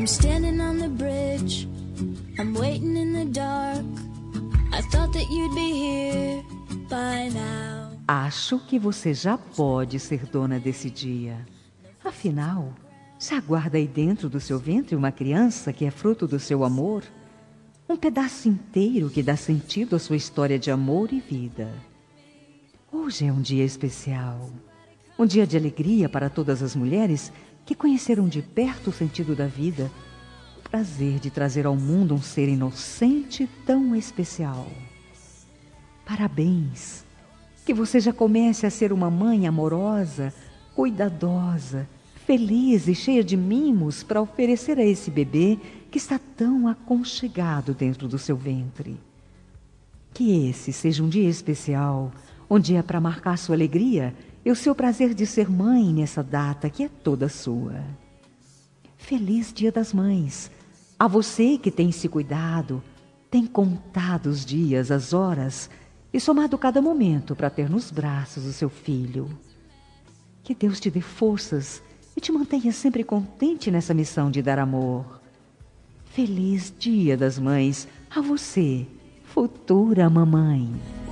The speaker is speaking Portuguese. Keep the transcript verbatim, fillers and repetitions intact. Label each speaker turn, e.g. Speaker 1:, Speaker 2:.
Speaker 1: I'm standing on the bridge, I'm waiting in the dark. I thought that you'd be here by now.
Speaker 2: Acho que você já pode ser dona desse dia. Afinal, já guarda aí dentro do seu ventre uma criança que é fruto do seu amor, um pedaço inteiro que dá sentido à sua história de amor e vida. Hoje é um dia especial, um dia de alegria para todas as mulheres que conheceram de perto o sentido da vida, o prazer de trazer ao mundo um ser inocente tão especial. Parabéns! Que você já comece a ser uma mãe amorosa, cuidadosa, feliz e cheia de mimos para oferecer a esse bebê que está tão aconchegado dentro do seu ventre. Que esse seja um dia especial, um dia para marcar sua alegria e o seu prazer de ser mãe nessa data que é toda sua. Feliz Dia das Mães! A você que tem se cuidado, tem contado os dias, as horas e somado cada momento para ter nos braços o seu filho. Que Deus te dê forças e te mantenha sempre contente nessa missão de dar amor. Feliz Dia das Mães a você, futura mamãe!